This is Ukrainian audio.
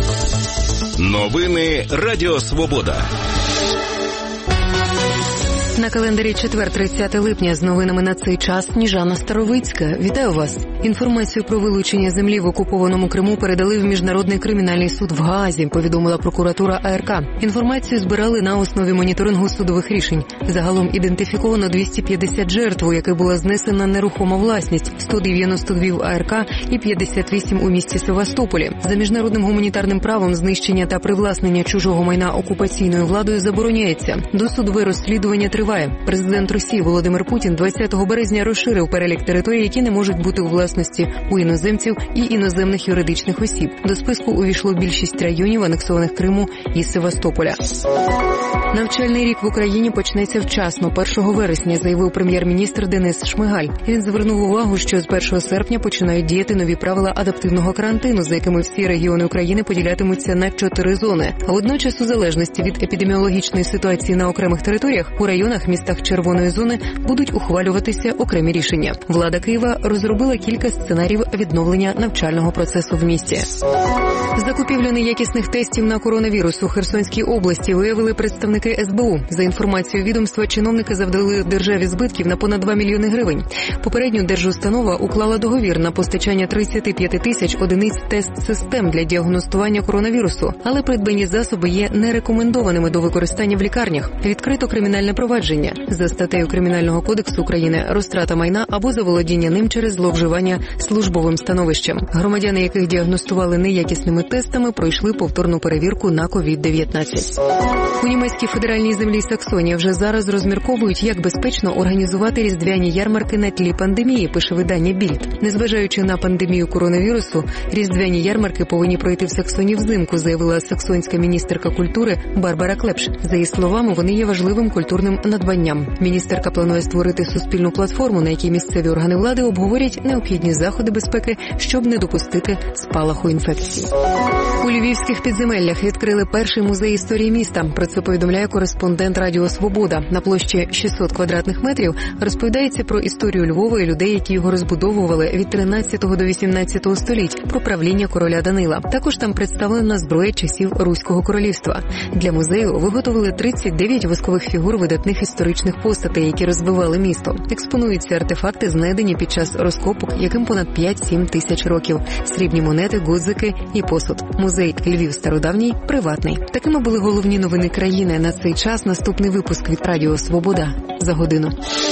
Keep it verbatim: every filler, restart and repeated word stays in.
Новини Радіо Свобода. На календарі четвер, тридцяте липня, з новинами на цей час Сніжана Старовицька. Вітаю вас. Інформацію про вилучення землі в окупованому Криму передали в Міжнародний кримінальний суд в Гаазі, повідомила прокуратура А Р К. Інформацію збирали на основі моніторингу судових рішень. Загалом ідентифіковано двісті п'ятдесят жертв, у яких була знесена нерухома власність, сто дев'яносто дві в А Р К і п'ятдесят вісім у місті Севастополі. За міжнародним гуманітарним правом знищення та привласнення чужого майна окупаційною владою забороняється. Досудове розслідування триває. Президент Росії Володимир Путін двадцятого березня розширив перелік територій, які не можуть бути у власності у іноземців і іноземних юридичних осіб. До списку увійшло більшість районів, анексованих Криму і Севастополя. Навчальний рік в Україні почнеться вчасно, першого вересня, заявив прем'єр-міністр Денис Шмигаль. Він звернув увагу, що з першого серпня починають діяти нові правила адаптивного карантину, за якими всі регіони України поділятимуться на чотири зони. А водночас, у залежності від епідеміологічної ситуації на окремих територіях, у районах, містах червоної зони будуть ухвалюватися окремі рішення. Влада Києва розробила кілька сценаріїв відновлення навчального процесу в місті. Закупівлю неякісних тестів на коронавірус у Херсонській області виявили представники С Б У. За інформацією відомства, чиновники завдали державі збитків на понад два мільйони гривень. Попередньо держустанова уклала договір на постачання тридцять п'ять тисяч одиниць тест-систем для діагностування коронавірусу, але придбані засоби є нерекомендованими до використання в лікарнях. Відкрито кримінальне провадження за статтею Кримінального кодексу України розтрата майна або заволодіння ним через зловживання службовим становищем. Громадяни, яких діагностували неякісними тестами, пройшли повторну перевірку на ковід дев'ятнадцять. У німецькій федеральній землі Саксонія вже зараз розмірковують, як безпечно організувати різдвяні ярмарки на тлі пандемії, пише видання Більд. Незважаючи на пандемію коронавірусу, різдвяні ярмарки повинні пройти в Саксонії взимку, заявила саксонська міністерка культури Барбара Клепш. За її словами, вони є важливим культурним надбанням. Міністерка планує створити суспільну платформу, на якій місцеві органи влади обговорять необхідні заходи безпеки, щоб не допустити спалаху інфекції. У львівських підземеллях відкрили перший музей історії міста. Про це повідомляє кореспондент Радіо Свобода. На площі шістсот квадратних метрів розповідається про історію Львова і людей, які його розбудовували від тринадцятого до вісімнадцятого століть, про правління короля Данила. Також там представлена зброя часів Руського королівства. Для музею виготовили тридцять дев'ять воскових фігур видатних історичних постатей, які розвивали місто. Експонуються артефакти, знайдені під час розкопок, яким понад п'ять-сім тисяч років. Срібні монети, гудзики і посуд. Музей Львів стародавній приватний. Такими були головні новини країни на цей час. Наступний випуск від Радіо Свобода за годину.